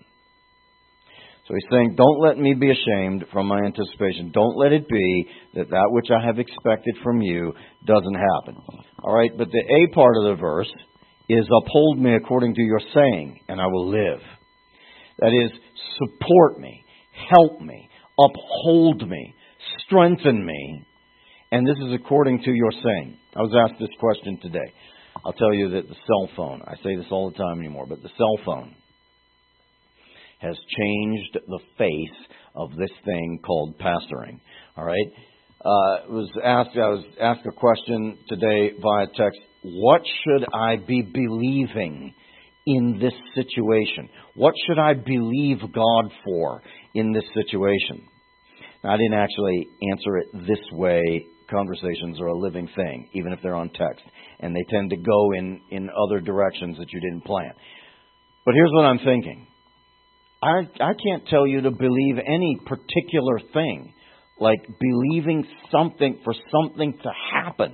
So he's saying, don't let me be ashamed from my anticipation. Don't let it be that that which I have expected from you doesn't happen. All right, but the A part of the verse is uphold me according to your saying, and I will live. That is, support me, help me, uphold me, strengthen me, and this is according to your saying. I was asked this question today. I'll tell you that the cell phone, I say this all the time anymore, but the cell phone has changed the face of this thing called pastoring. All right? Uh, was asked, I was asked a question today via text. What should I be believing in this situation? What should I believe God for in this situation? Now, I didn't actually answer it this way. Conversations are a living thing, even if they're on text. And they tend to go in, in other directions that you didn't plan. But here's what I'm thinking. I, I can't tell you to believe any particular thing, like believing something for something to happen.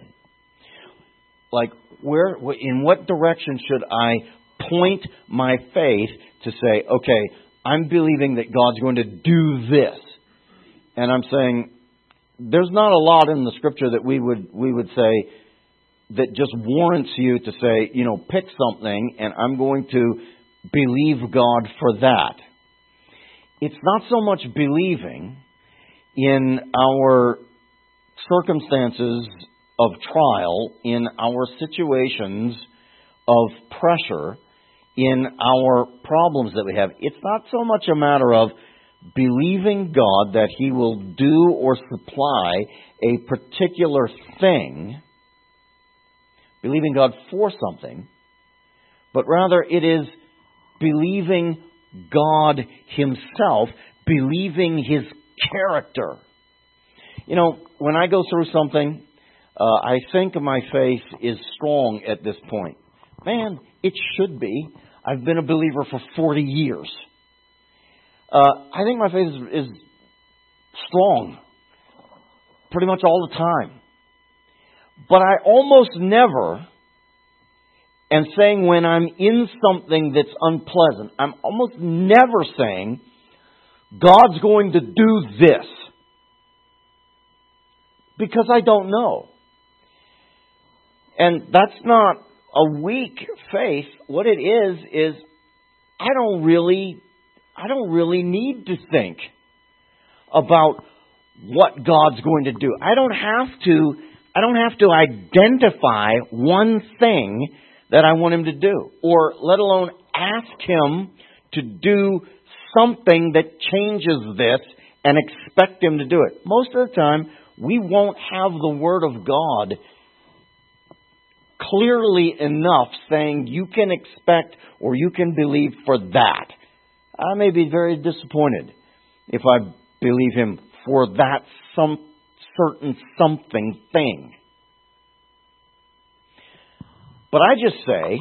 Like, where, in what direction should I point my faith to say, okay, I'm believing that God's going to do this? And I'm saying, there's not a lot in the Scripture that we would we would say that just warrants you to say, you know, pick something and I'm going to believe God for that. It's not so much believing in our circumstances of trial, in our situations of pressure, in our problems that we have. It's not so much a matter of believing God that He will do or supply a particular thing, believing God for something, but rather it is believing God Himself, believing His character. You know, when I go through something, uh, I think my faith is strong at this point. Man, it should be. I've been a believer for forty years. Uh, I think my faith is, is strong pretty much all the time. But I almost never am saying when I'm in something that's unpleasant, I'm almost never saying, God's going to do this. Because I don't know. And that's not a weak faith. What it is, is I don't really... I don't really need to think about what God's going to do. I don't have to, I don't have to identify one thing that I want Him to do, or let alone ask Him to do something that changes this and expect Him to do it. Most of the time, we won't have the Word of God clearly enough saying you can expect or you can believe for that. I may be very disappointed if I believe Him for that some certain something thing. But I just say,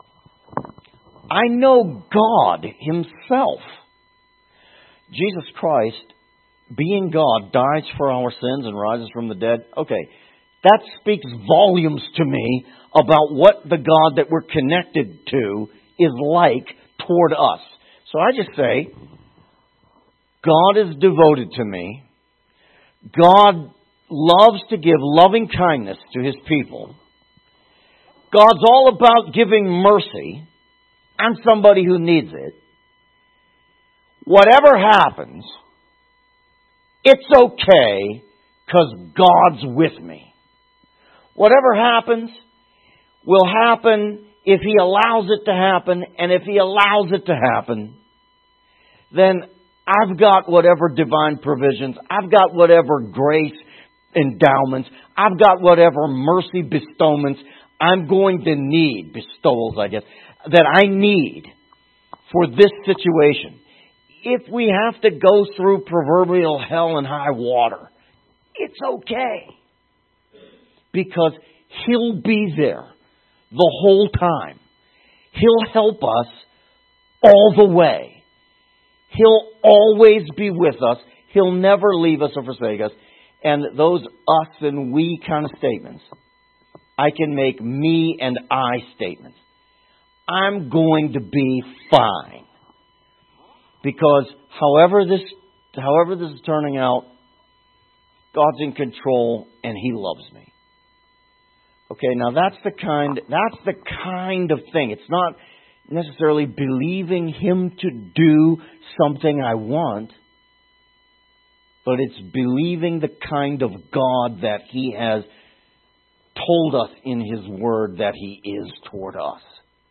I know God Himself. Jesus Christ, being God, dies for our sins and rises from the dead. Okay, that speaks volumes to me about what the God that we're connected to is like toward us. So I just say, God is devoted to me. God loves to give loving kindness to His people. God's all about giving mercy. I'm somebody who needs it. whatever happens, it's okay because God's with me. Whatever happens will happen if He allows it to happen, and if He allows it to happen, then I've got whatever divine provisions, I've got whatever grace endowments, I've got whatever mercy bestowments I'm going to need, bestowals I guess, that I need for this situation. If we have to go through proverbial hell and high water, it's okay. Because He'll be there the whole time. He'll help us all the way. He'll always be with us. He'll never leave us or forsake us. And those us and we kind of statements, I can make me and I statements. I'm going to be fine. Because however this however this is turning out, God's in control and He loves me. Okay, now that's the kind that's the kind of thing. It's not necessarily believing Him to do something I want, but it's believing the kind of God that He has told us in His Word that He is toward us.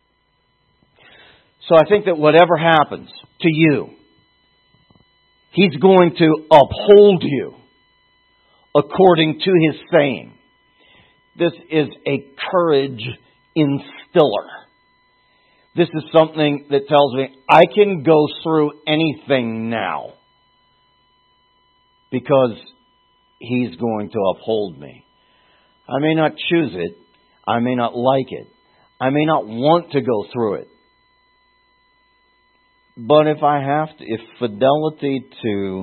So I think that whatever happens to you, He's going to uphold you according to His saying. This is a courage instiller. This is something that tells me I can go through anything now because He's going to uphold me. I may not choose it. I may not like it. I may not want to go through it. But if I have to, if fidelity to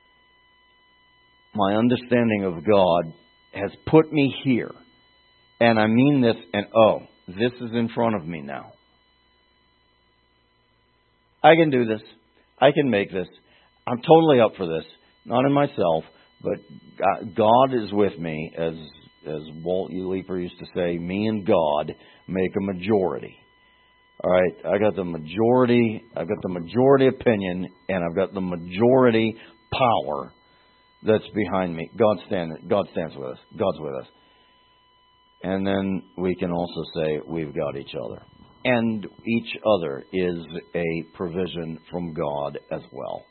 my understanding of God has put me here, and I mean this, and oh, this is in front of me now. I can do this. I can make this. I'm totally up for this. Not in myself, but God is with me, as as Walt E. Leeper used to say, me and God make a majority. All right, I got the majority, I've got the majority opinion, and I've got the majority power that's behind me. God stand, God stands with us. God's with us. And then we can also say we've got each other. And each other is a provision from God as well.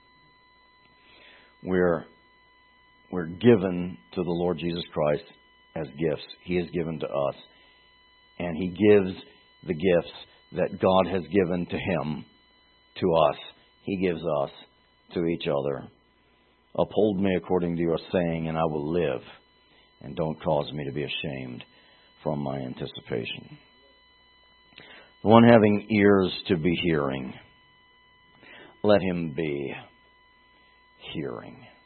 We're, we're given to the Lord Jesus Christ as gifts. He has given to us. And He gives the gifts that God has given to Him, to us. He gives us to each other. Uphold me according to your saying, and I will live. And don't cause me to be ashamed from my anticipation. The one having ears to be hearing, let him be hearing.